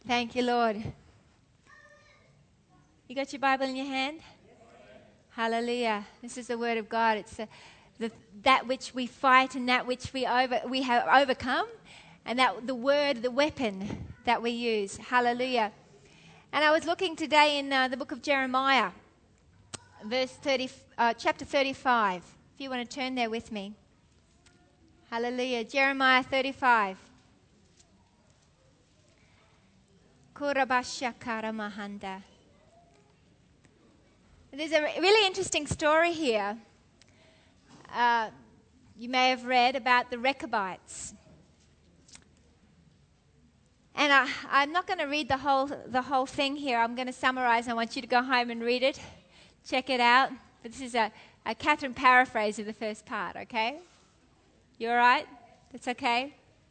Thank you, Lord. You got your Bible in your hand? Hallelujah. This is the word of God. It's that which we fight and that which we have overcome, and that the word, the weapon that we use. Hallelujah. And I was looking today in the book of Jeremiah, chapter 35. If you want to turn there with me. Hallelujah. Jeremiah 35. Kurabashakara Mahanda. There's a really interesting story here. You may have read about the Rechabites. And I'm not going to read the whole thing here. I'm going to summarize. I want you to go home and read it. Check it out. But this is a Catherine paraphrase of the first part, okay? You all right? That's okay?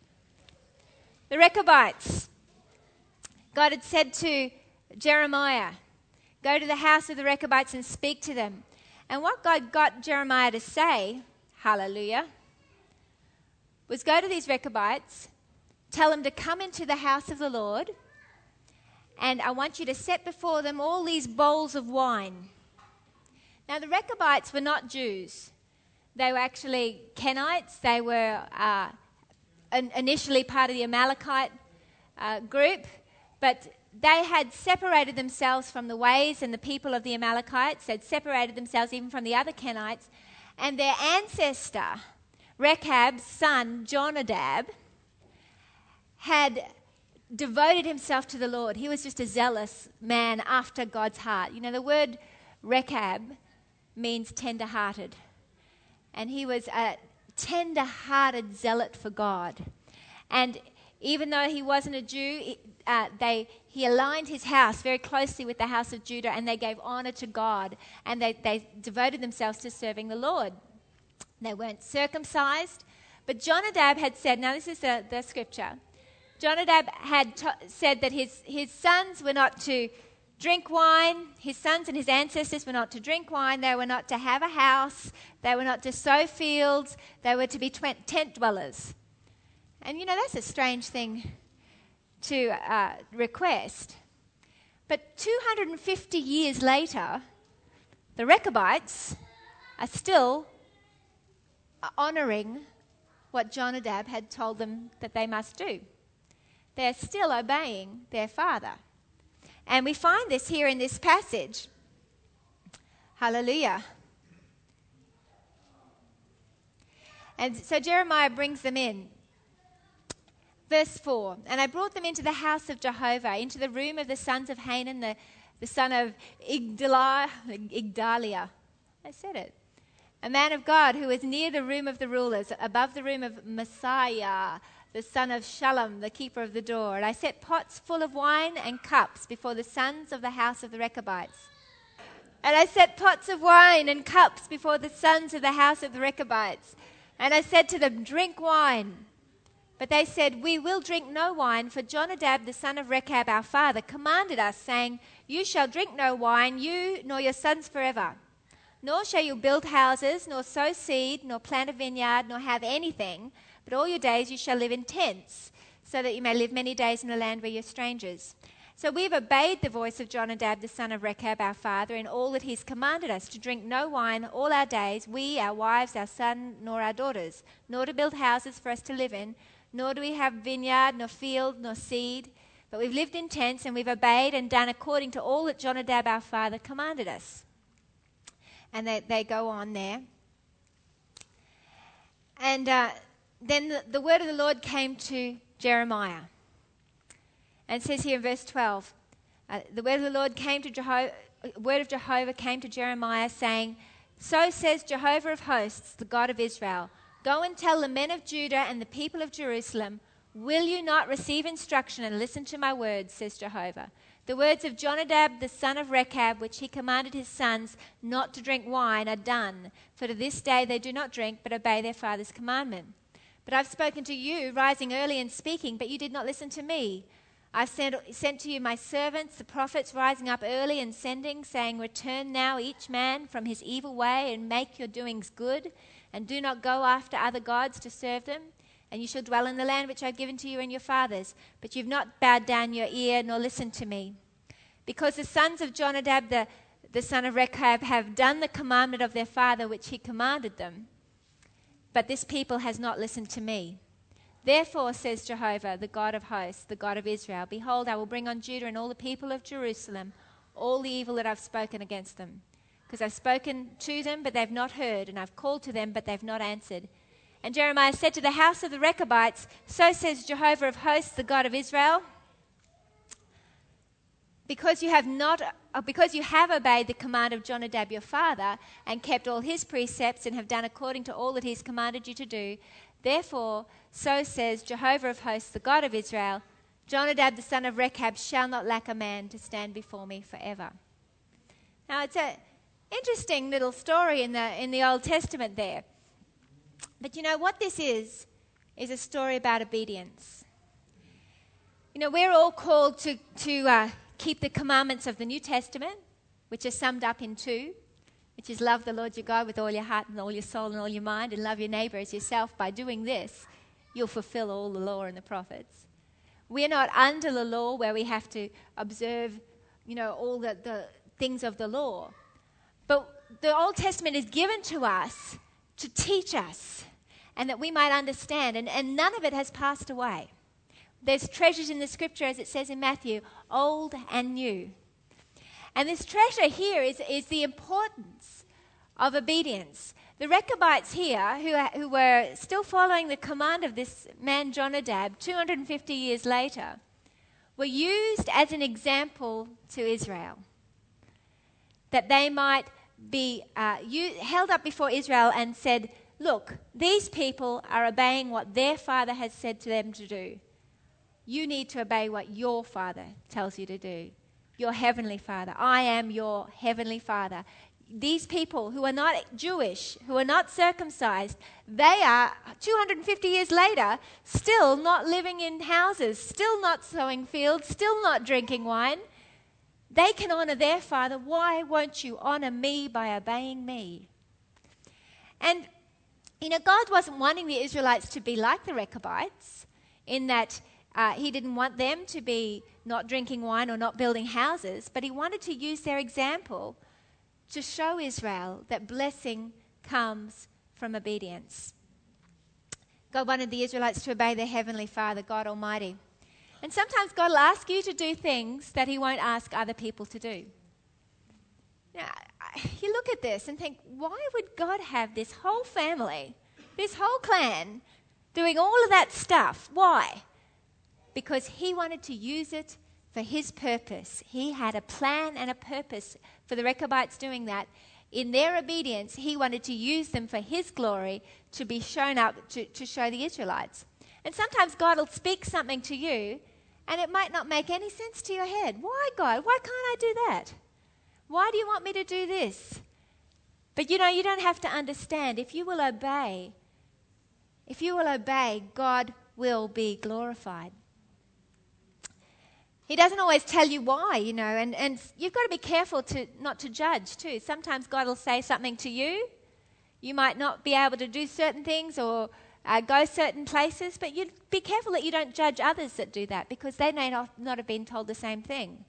The Rechabites. God had said to Jeremiah, go to the house of the Rechabites and speak to them. And what God got Jeremiah to say, hallelujah, was go to these Rechabites, tell them to come into the house of the Lord, and I want you to set before them all these bowls of wine. Now, the Rechabites were not Jews. They were actually Kenites. They were initially part of the Amalekite group, but they had separated themselves from the ways and the people of the Amalekites. They'd separated themselves even from the other Kenites. And their ancestor, Rechab's son, Jonadab, had devoted himself to the Lord. He was just a zealous man after God's heart. You know, the word Rechab means tender-hearted. And he was a tender-hearted zealot for God. And even though he wasn't a Jew, he aligned his house very closely with the house of Judah, and they gave honor to God, and they devoted themselves to serving the Lord. They weren't circumcised, but Jonadab had said, now this is the scripture, Jonadab had said that his sons were not to drink wine, his sons and his ancestors were not to drink wine, they were not to have a house, they were not to sow fields, they were to be tent dwellers. And you know, that's a strange thing to request. But 250 years later, the Rechabites are still honouring what Jonadab had told them that they must do. They're still obeying their father. And we find this here in this passage. Hallelujah. And so Jeremiah brings them in. Verse 4, and I brought them into the house of Jehovah, into the room of the sons of Hanan, the son of Igdaliah. I said it. A man of God who was near the room of the rulers, above the room of Messiah, the son of Shallum, the keeper of the door. And I set pots full of wine and cups before the sons of the house of the Rechabites. And I set pots of wine and cups before the sons of the house of the Rechabites. And I said to them, drink wine. But they said, we will drink no wine, for Jonadab, the son of Rechab, our father, commanded us, saying, you shall drink no wine, you nor your sons forever. Nor shall you build houses, nor sow seed, nor plant a vineyard, nor have anything, but all your days you shall live in tents, so that you may live many days in the land where you're strangers. So we've obeyed the voice of Jonadab, the son of Rechab, our father, in all that he's commanded us, to drink no wine all our days, we, our wives, our son, nor our daughters, nor to build houses for us to live in, nor do we have vineyard, nor field, nor seed, but we've lived in tents, and we've obeyed and done according to all that Jonadab our father commanded us. And they go on there. And then the word of the Lord came to Jeremiah. And it says here in verse 12, the word of the Lord came to word of Jehovah came to Jeremiah, saying, so says Jehovah of hosts, the God of Israel, go and tell the men of Judah and the people of Jerusalem, will you not receive instruction and listen to my words, says Jehovah. The words of Jonadab, the son of Rechab, which he commanded his sons not to drink wine, are done. For to this day they do not drink, but obey their father's commandment. But I've spoken to you, rising early and speaking, but you did not listen to me. I've sent to you my servants, the prophets, rising up early and sending, saying, return now each man from his evil way and make your doings good, and do not go after other gods to serve them. and you shall dwell in the land which I have given to you and your fathers. But you've not bowed down your ear nor listened to me. Because the sons of Jonadab, the son of Rechab, have done the commandment of their father which he commanded them. But this people has not listened to me. Therefore, says Jehovah, the God of hosts, the God of Israel, behold, I will bring on Judah and all the people of Jerusalem all the evil that I've spoken against them. Because I've spoken to them, but they've not heard, and I've called to them, but they've not answered. And Jeremiah said to the house of the Rechabites, so says Jehovah of hosts, the God of Israel, because you have obeyed the command of Jonadab your father, and kept all his precepts, and have done according to all that he's commanded you to do, therefore, so says Jehovah of hosts, the God of Israel, Jonadab the son of Rechab shall not lack a man to stand before me forever. Now, it's an interesting little story in the Old Testament there. But you know what this is a story about obedience. You know, we're all called to keep the commandments of the New Testament, which are summed up in 2, which is love the Lord your God with all your heart and all your soul and all your mind, and love your neighbour as yourself. By doing this, you'll fulfill all the law and the prophets. We're not under the law where we have to observe, you know, all the things of the law. But the Old Testament is given to us to teach us and that we might understand, and none of it has passed away. There's treasures in the scripture, as it says in Matthew, old and new. And this treasure here is the importance of obedience. The Rechabites here, who were still following the command of this man Jonadab 250 years later, were used as an example to Israel, that they might be held up before Israel and said, look, these people are obeying what their father has said to them to do. You need to obey what your father tells you to do. Your heavenly father. I am your heavenly father. These people who are not Jewish, who are not circumcised, they are 250 years later still not living in houses, still not sowing fields, still not drinking wine. They can honor their father. Why won't you honor me by obeying me? And, you know, God wasn't wanting the Israelites to be like the Rechabites in that he didn't want them to be not drinking wine or not building houses, but he wanted to use their example to show Israel that blessing comes from obedience. God wanted the Israelites to obey their heavenly Father, God Almighty. And sometimes God will ask you to do things that he won't ask other people to do. Now, you look at this and think, why would God have this whole family, this whole clan, doing all of that stuff? Why? Because he wanted to use it for his purpose. He had a plan and a purpose for the Rechabites doing that. In their obedience, he wanted to use them for his glory to be shown up to show the Israelites. And sometimes God will speak something to you and it might not make any sense to your head. Why, God? Why can't I do that? Why do you want me to do this? But you know, you don't have to understand. If you will obey, God will be glorified. He doesn't always tell you why, you know, and you've got to be careful not to judge too. Sometimes God will say something to you. You might not be able to do certain things or go certain places, but you be careful that you don't judge others that do that, because they may not have been told the same thing.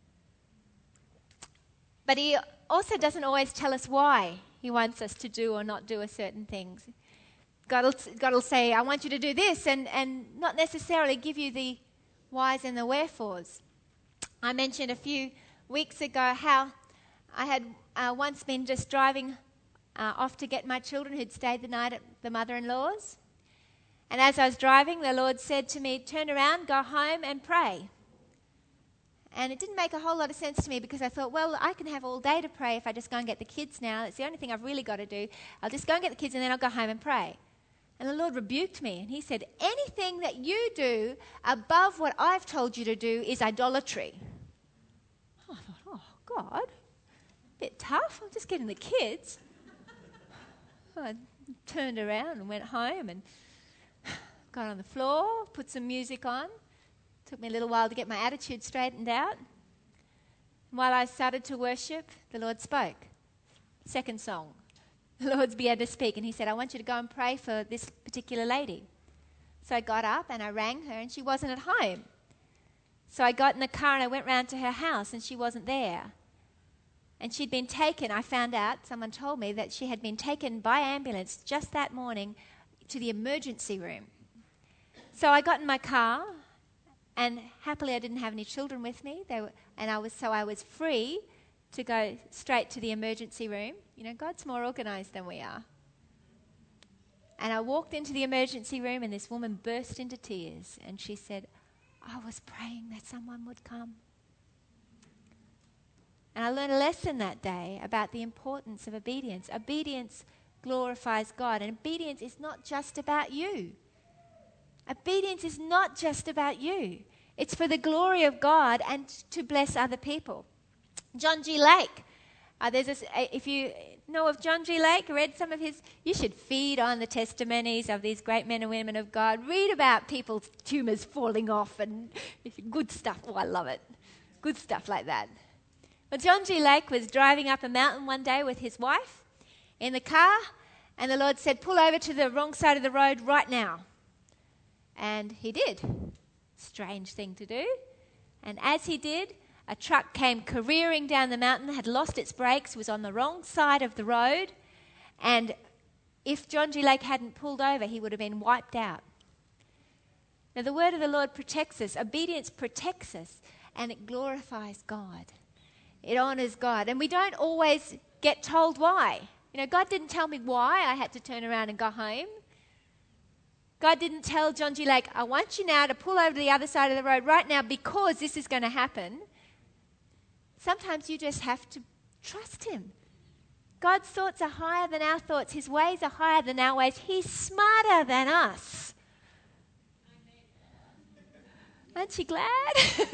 But he also doesn't always tell us why he wants us to do or not do a certain things. God will say, I want you to do this, and not necessarily give you the whys and the wherefores. I mentioned a few weeks ago how I had once been just driving off to get my children who'd stayed the night at the mother-in-law's. And as I was driving, the Lord said to me, turn around, go home and pray. And it didn't make a whole lot of sense to me, because I thought, well, I can have all day to pray if I just go and get the kids now. It's the only thing I've really got to do. I'll just go and get the kids and then I'll go home and pray. And the Lord rebuked me, and he said, anything that you do above what I've told you to do is idolatry. I thought, oh, God, a bit tough. I'm just getting the kids. I turned around and went home and got on the floor, put some music on. Took me a little while to get my attitude straightened out. While I started to worship, the Lord spoke. Second song. The Lord began to speak, and he said, I want you to go and pray for this particular lady. So I got up and I rang her and she wasn't at home. So I got in the car and I went round to her house and she wasn't there. And she'd been taken, I found out, someone told me that she had been taken by ambulance just that morning to the emergency room. So I got in my car, and happily I didn't have any children with me, I was free to go straight to the emergency room. You know, God's more organised than we are. And I walked into the emergency room and this woman burst into tears and she said, I was praying that someone would come. And I learned a lesson that day about the importance of obedience. Obedience glorifies God, and obedience is not just about you. Obedience is not just about you. It's for the glory of God and to bless other people. John G. Lake. If you know of John G. Lake, read some of his, you should feed on the testimonies of these great men and women of God. Read about people's tumours falling off and good stuff. Oh, I love it. Good stuff like that. Well, John G. Lake was driving up a mountain one day with his wife in the car, and the Lord said, pull over to the wrong side of the road right now. And he did. Strange thing to do. And as he did, a truck came careering down the mountain, had lost its brakes, was on the wrong side of the road, and if John G. Lake hadn't pulled over, he would have been wiped out. Now, the word of the Lord protects us. Obedience protects us, and it glorifies God. It honours God. And we don't always get told why. You know, God didn't tell me why I had to turn around and go home. God didn't tell John G. Lake, I want you now to pull over to the other side of the road right now because this is going to happen. Sometimes you just have to trust him. God's thoughts are higher than our thoughts. His ways are higher than our ways. He's smarter than us. Aren't you glad?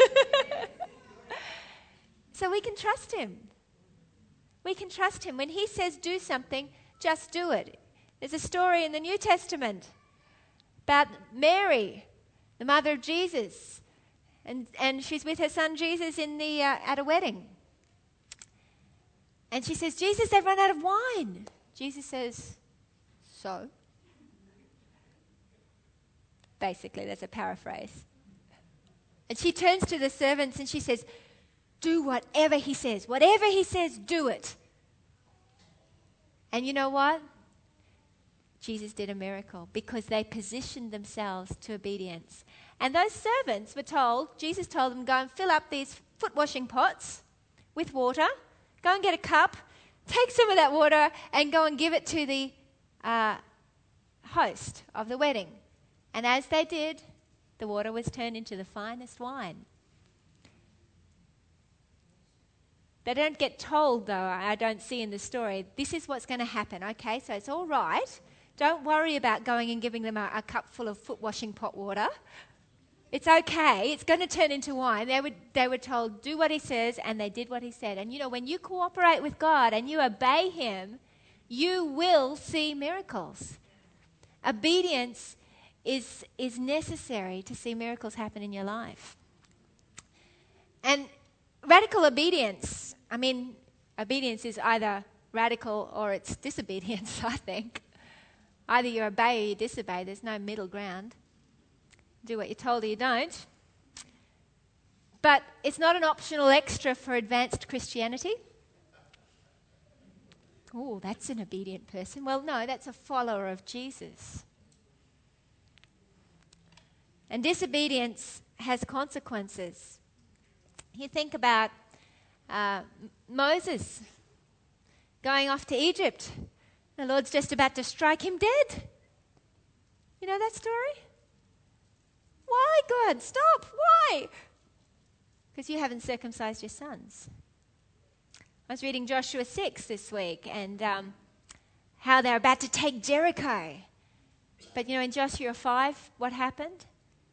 So we can trust him. We can trust him. When he says do something, just do it. There's a story in the New Testament about Mary, the mother of Jesus. And she's with her son Jesus at a wedding. And she says, Jesus, they've run out of wine. Jesus says, so? Basically, that's a paraphrase. And she turns to the servants and she says, do whatever he says. Whatever he says, do it. And you know what? Jesus did a miracle because they positioned themselves to obedience. And those servants were told, Jesus told them, go and fill up these foot washing pots with water. Go and get a cup. Take some of that water and go and give it to the host of the wedding. And as they did, the water was turned into the finest wine. They don't get told, though, I don't see in the story, this is what's going to happen. Okay, so it's all right. Don't worry about going and giving them a cup full of foot washing pot water. It's okay. It's going to turn into wine. They were told, do what he says, and they did what he said. And, you know, when you cooperate with God and you obey him, you will see miracles. Obedience is necessary to see miracles happen in your life. And radical obedience, obedience is either radical or it's disobedience, I think. Either you obey or you disobey. There's no middle ground. Do what you're told or you don't. But it's not an optional extra for advanced Christianity. Oh, that's an obedient person. Well, no, that's a follower of Jesus. And disobedience has consequences. You think about Moses going off to Egypt. The Lord's just about to strike him dead. You know that story? Why, God? Stop. Why? Because you haven't circumcised your sons. I was reading Joshua 6 this week and how they're about to take Jericho. But, you know, in Joshua 5, what happened?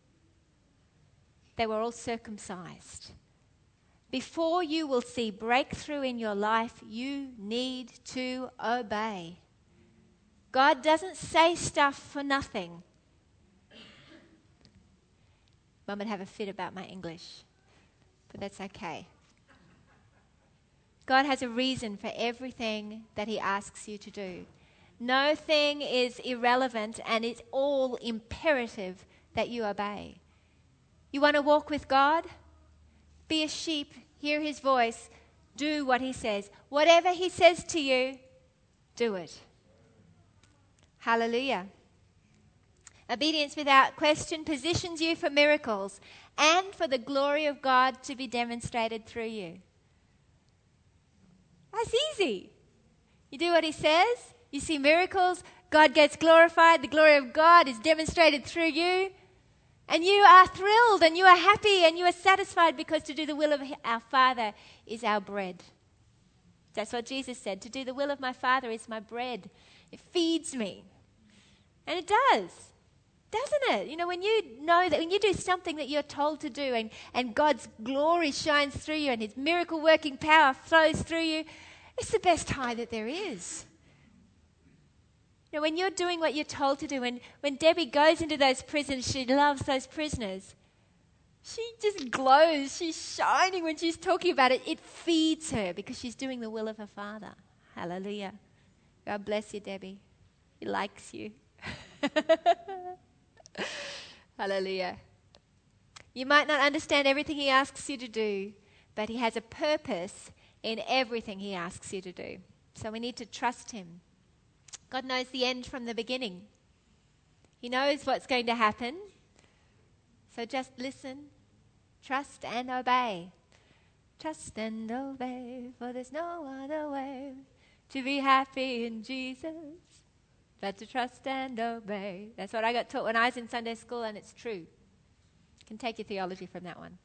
They were all circumcised. Before you will see breakthrough in your life, you need to obey. God doesn't say stuff for nothing. Mum would have a fit about my English, but that's okay. God has a reason for everything that he asks you to do. No thing is irrelevant, and it's all imperative that you obey. You want to walk with God? Be a sheep, hear his voice, do what he says. Whatever he says to you, do it. Hallelujah. Obedience without question positions you for miracles and for the glory of God to be demonstrated through you. That's easy. You do what he says, you see miracles, God gets glorified, the glory of God is demonstrated through you, and you are thrilled and you are happy and you are satisfied, because to do the will of our Father is our bread. That's what Jesus said. To do the will of my Father is my bread. It feeds me. And it does. Doesn't it? You know when that when you do something that you're told to do, and God's glory shines through you and his miracle working power flows through you, it's the best high that there is. You know, when you're doing what you're told to do, when Debbie goes into those prisons, she loves those prisoners. She just glows. She's shining when she's talking about it. It feeds her because she's doing the will of her Father. Hallelujah. God bless you, Debbie. He likes you. Hallelujah. You might not understand everything he asks you to do, but he has a purpose in everything he asks you to do. So we need to trust him. God knows the end from the beginning. He knows what's going to happen. So just listen, trust and obey. Trust and obey, for there's no other way to be happy in Jesus but to trust and obey. That's what I got taught when I was in Sunday school, and it's true. You can take your theology from that one.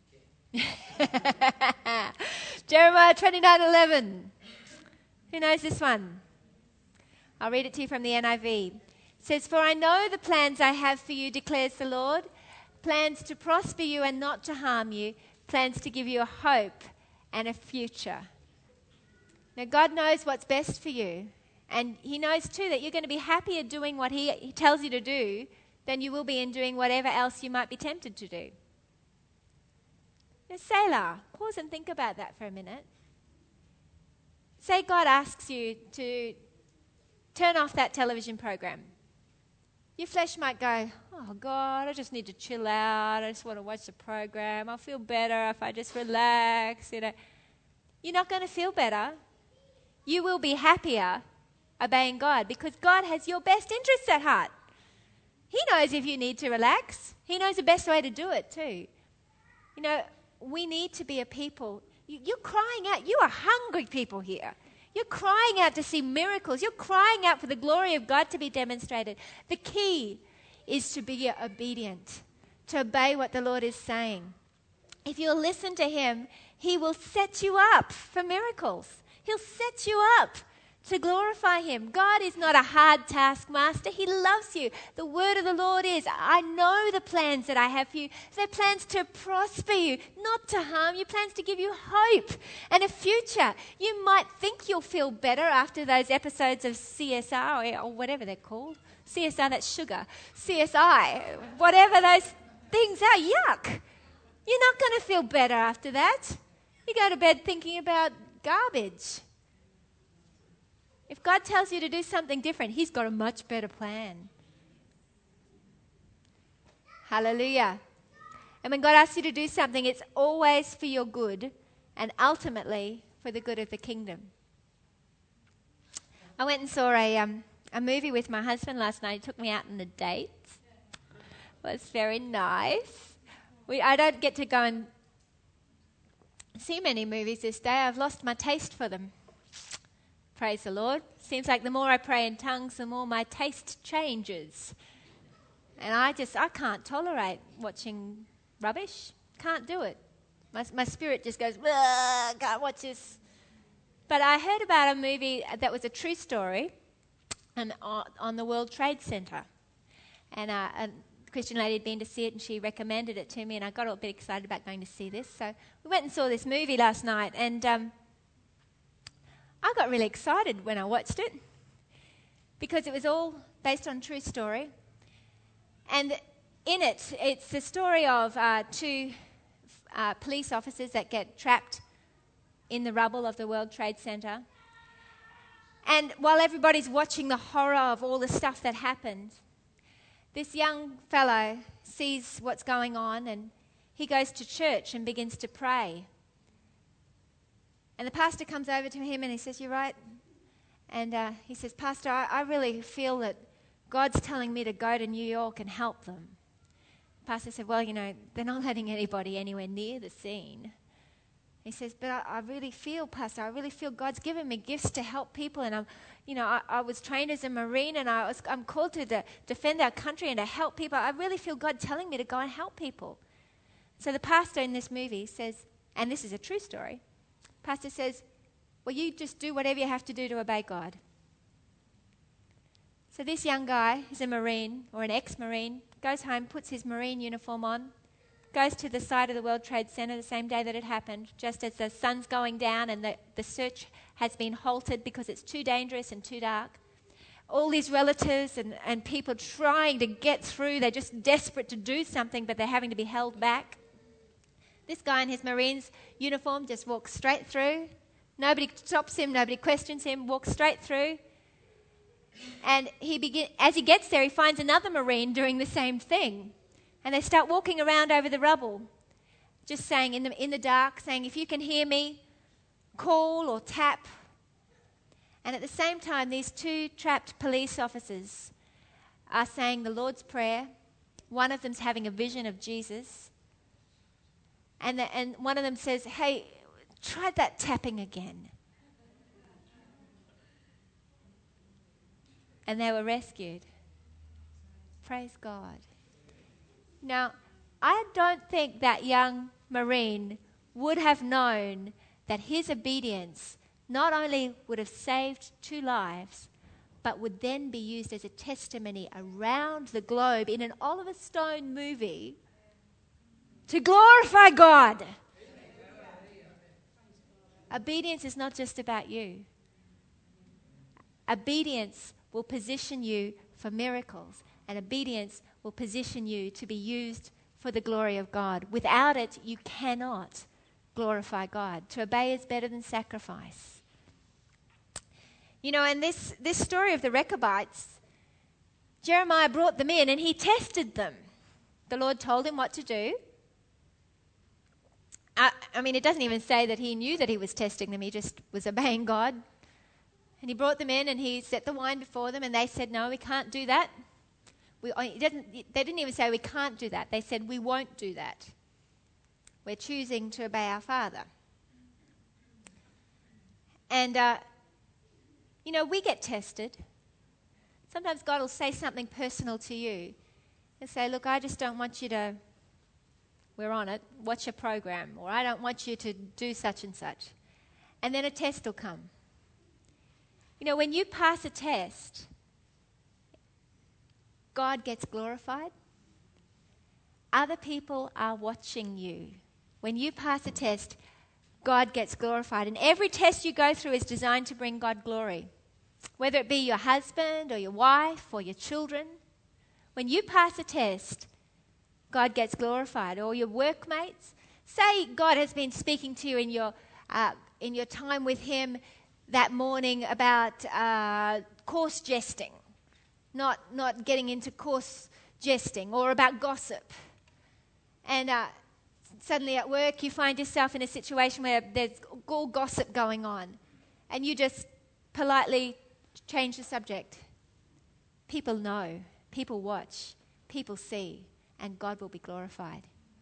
Jeremiah 29:11. Who knows this one? I'll read it to you from the NIV. It says, "For I know the plans I have for you, declares the Lord, plans to prosper you and not to harm you, plans to give you a hope and a future." Now, God knows what's best for you. And he knows too that you're going to be happier doing what he tells you to do than you will be in doing whatever else you might be tempted to do. Now, Selah, pause and think about that for a minute. Say God asks you to turn off that television program. Your flesh might go, "Oh God, I just need to chill out. I just want to watch the program. I'll feel better if I just relax." You know, you're not going to feel better. You will be happier obeying God, because God has your best interests at heart. He knows if you need to relax. He knows the best way to do it too. You know, we need to be a people. You're crying out. You are hungry people here. You're crying out to see miracles. You're crying out for the glory of God to be demonstrated. The key is to be obedient, to obey what the Lord is saying. If you'll listen to him, he will set you up for miracles. He'll set you up to glorify him. God is not a hard taskmaster. He loves you. The word of the Lord is, "I know the plans that I have for you. They're plans to prosper you, not to harm you, plans to give you hope and a future." You might think you'll feel better after those episodes of CSR or whatever they're called. CSR, that's sugar. CSI, whatever those things are. Yuck. You're not going to feel better after that. You go to bed thinking about garbage. If God tells you to do something different, he's got a much better plan. Hallelujah. And when God asks you to do something, it's always for your good and ultimately for the good of the kingdom. I went and saw a movie with my husband last night. He took me out on a date. It was very nice. I don't get to go and see many movies this day. I've lost my taste for them. Praise the Lord. Seems like the more I pray in tongues, the more my taste changes. And I can't tolerate watching rubbish. Can't do it. My spirit just goes, can't watch this. But I heard about a movie that was a true story on the World Trade Center. And a Christian lady had been to see it, and she recommended it to me, and I got a bit excited about going to see this. So we went and saw this movie last night, and I got really excited when I watched it because it was all based on true story. And in it, it's the story of two police officers that get trapped in the rubble of the World Trade Center. And while everybody's watching the horror of all the stuff that happened, this young fellow sees what's going on, and he goes to church and begins to pray. And the pastor comes over to him and he says, "You're right." And he says, "Pastor, I really feel that God's telling me to go to New York and help them." The pastor said, "Well, they're not letting anybody anywhere near the scene." He says, "But I really feel, Pastor, I really feel God's given me gifts to help people. And I was trained as a Marine, and I'm called to defend our country and to help people. I really feel God telling me to go and help people." So the pastor in this movie says, and this is a true story, pastor says, "Well, you just do whatever you have to do to obey God." So this young guy is a Marine or an ex-Marine, goes home, puts his Marine uniform on, goes to the site of the World Trade Center the same day that it happened, just as the sun's going down and the search has been halted because it's too dangerous and too dark. All these relatives and people trying to get through, they're just desperate to do something, but they're having to be held back. This guy in his Marine's uniform just walks straight through. Nobody stops him, nobody questions him, walks straight through. And as he gets there, he finds another Marine doing the same thing. And they start walking around over the rubble, just saying in the dark, saying, "If you can hear me, call or tap." And at the same time, these two trapped police officers are saying the Lord's Prayer. One of them's having a vision of Jesus. And one of them says, "Hey, try that tapping again." And they were rescued. Praise God. Now, I don't think that young Marine would have known that his obedience not only would have saved 2 lives, but would then be used as a testimony around the globe in an Oliver Stone movie to glorify God. Obedience is not just about you. Obedience will position you for miracles, and obedience will position you to be used for the glory of God. Without it, you cannot glorify God. To obey is better than sacrifice. And this story of the Rechabites, Jeremiah brought them in and he tested them. The Lord told him what to do. It doesn't even say that he knew that he was testing them. He just was obeying God. And he brought them in and he set the wine before them, and they said, "No, we can't do that." They didn't even say, "We can't do that." They said, "We won't do that. We're choosing to obey our Father." And, we get tested. Sometimes God will say something personal to you. He'll say, "Look, I just don't want you to, we're on it, watch a program," or "I don't want you to do such and such." And then a test will come. When you pass a test, God gets glorified. Other people are watching you. When you pass a test, God gets glorified. And every test you go through is designed to bring God glory. Whether it be your husband or your wife or your children, when you pass a test, God gets glorified. Or your workmates. Say God has been speaking to you in your time with Him that morning about coarse jesting, not getting into coarse jesting, or about gossip. And suddenly at work you find yourself in a situation where there's all gossip going on, and you just politely change the subject. People know, people watch, people see, and God will be glorified.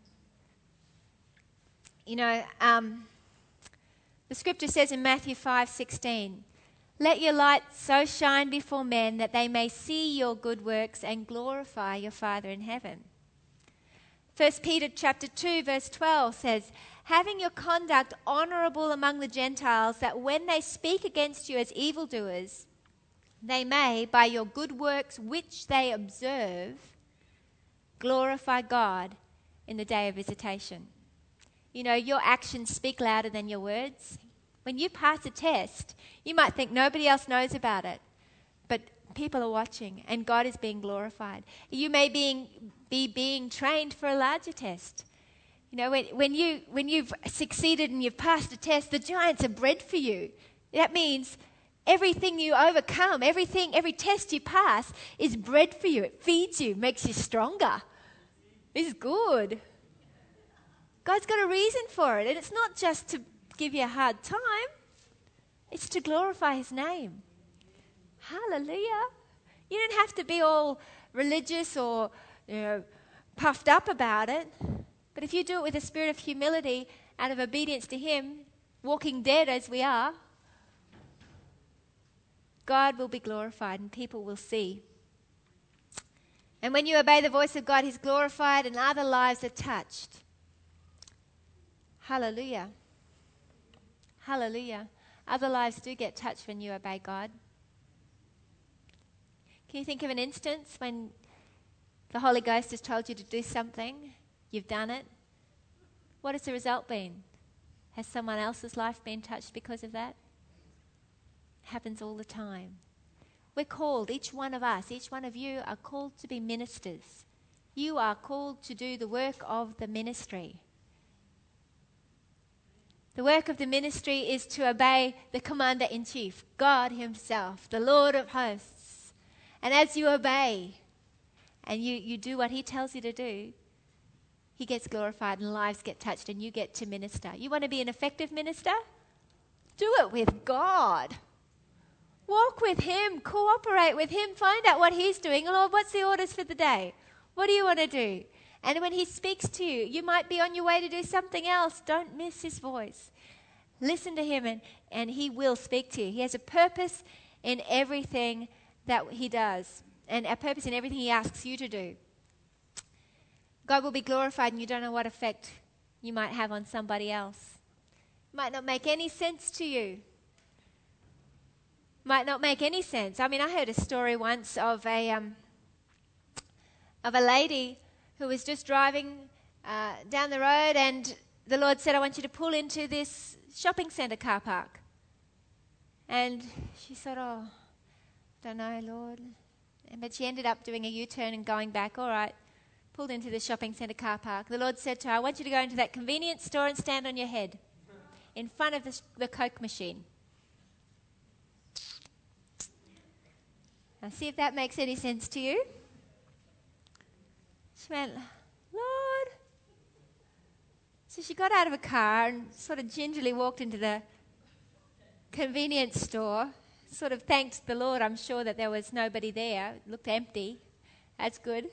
The scripture says in Matthew 5:16, "Let your light so shine before men that they may see your good works and glorify your Father in heaven." 1 Peter chapter 2 verse 12 says, "Having your conduct honourable among the Gentiles, that when they speak against you as evildoers, they may, by your good works which they observe, glorify God in the day of visitation." Your actions speak louder than your words. When you pass a test, you might think nobody else knows about it, but people are watching and God is being glorified. You may be being trained for a larger test. When you've succeeded and you've passed a test, the giants are bred for you. That means everything you overcome, every test you pass is bred for you. It feeds you, makes you stronger. is good. God's got a reason for it. And it's not just to give you a hard time. It's to glorify his name. Hallelujah. You don't have to be all religious or puffed up about it. But if you do it with a spirit of humility out of obedience to him, walking dead as we are, God will be glorified and people will see. And when you obey the voice of God, he's glorified and other lives are touched. Hallelujah. Hallelujah. Other lives do get touched when you obey God. Can you think of an instance when the Holy Ghost has told you to do something, you've done it? What has the result been? Has someone else's life been touched because of that? It happens all the time. We're called, each one of us, each one of you are called to be ministers. You are called to do the work of the ministry. The work of the ministry is to obey the Commander-in-Chief, God himself, the Lord of hosts. And as you obey and you do what he tells you to do, he gets glorified and lives get touched and you get to minister. You want to be an effective minister? Do it with God. Walk with him, cooperate with him, find out what he's doing. Lord, what's the orders for the day? What do you want to do? And when he speaks to you, you might be on your way to do something else. Don't miss his voice. Listen to him and he will speak to you. He has a purpose in everything that he does and a purpose in everything he asks you to do. God will be glorified and you don't know what effect you might have on somebody else. It might not make any sense to you. Might not make any sense. I mean, I heard a story once of a lady who was just driving down the road and the Lord said, I want you to pull into this shopping centre car park. And she said, oh, don't know, Lord. But she ended up doing a U-turn and going back. All right, pulled into the shopping centre car park. The Lord said to her, I want you to go into that convenience store and stand on your head in front of the Coke machine. Now, see if that makes any sense to you. She went, Lord. So she got out of a car and sort of gingerly walked into the convenience store, sort of thanked the Lord, I'm sure, that there was nobody there. It looked empty. That's good.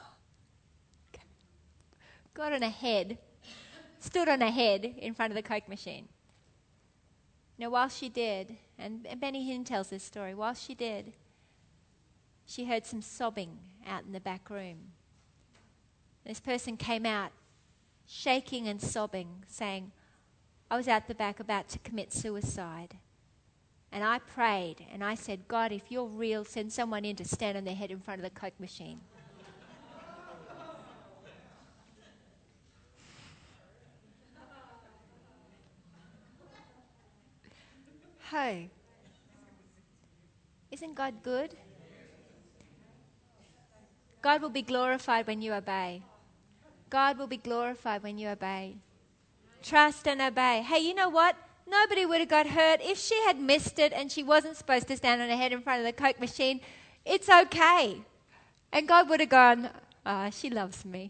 Got on her head, stood on her head in front of the Coke machine. Now, while she did, and Benny Hinn tells this story, while she did, she heard some sobbing out in the back room. This person came out shaking and sobbing, saying, I was out the back about to commit suicide. And I prayed and I said, God, if you're real, send someone in to stand on their head in front of the Coke machine. Hey, isn't God good? God will be glorified when you obey. God will be glorified when you obey. Trust and obey. Hey, you know what? Nobody would have got hurt if she had missed it and she wasn't supposed to stand on her head in front of the Coke machine. It's okay. And God would have gone, she loves me.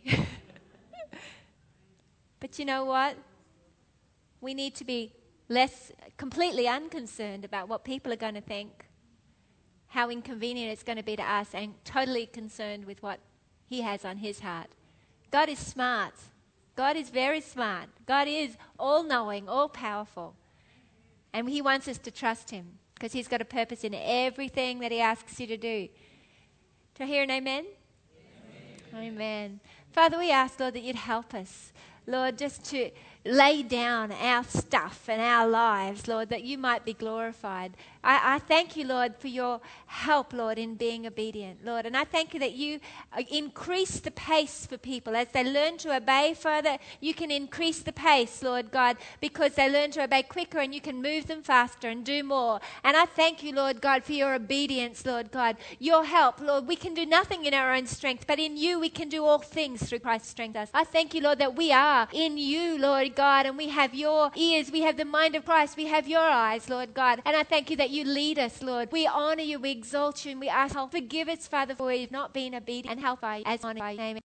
But you know what? We need to be less completely unconcerned about what people are going to think, how inconvenient it's going to be to us, and totally concerned with what he has on his heart. God is smart. God is very smart. God is all-knowing, all-powerful. And he wants us to trust him because he's got a purpose in everything that he asks you to do. Do I hear an amen? Amen. Amen. Father, we ask, Lord, that you'd help us, Lord, just to lay down our stuff and our lives, Lord, that you might be glorified. I thank you, Lord, for your help, Lord, in being obedient, Lord. And I thank you that you increase the pace for people. As they learn to obey, Father, you can increase the pace, Lord God, because they learn to obey quicker and you can move them faster and do more. And I thank you, Lord God, for your obedience, Lord God, your help, Lord. We can do nothing in our own strength, but in you we can do all things through Christ who strengthens us. I thank you, Lord, that we are in you, Lord God, and we have your ears, we have the mind of Christ, we have your eyes, Lord God. And I thank you that you lead us, Lord. We honor you, we exalt you, and we ask, forgive us, Father, for we have not been obedient, and help us as honor by your name.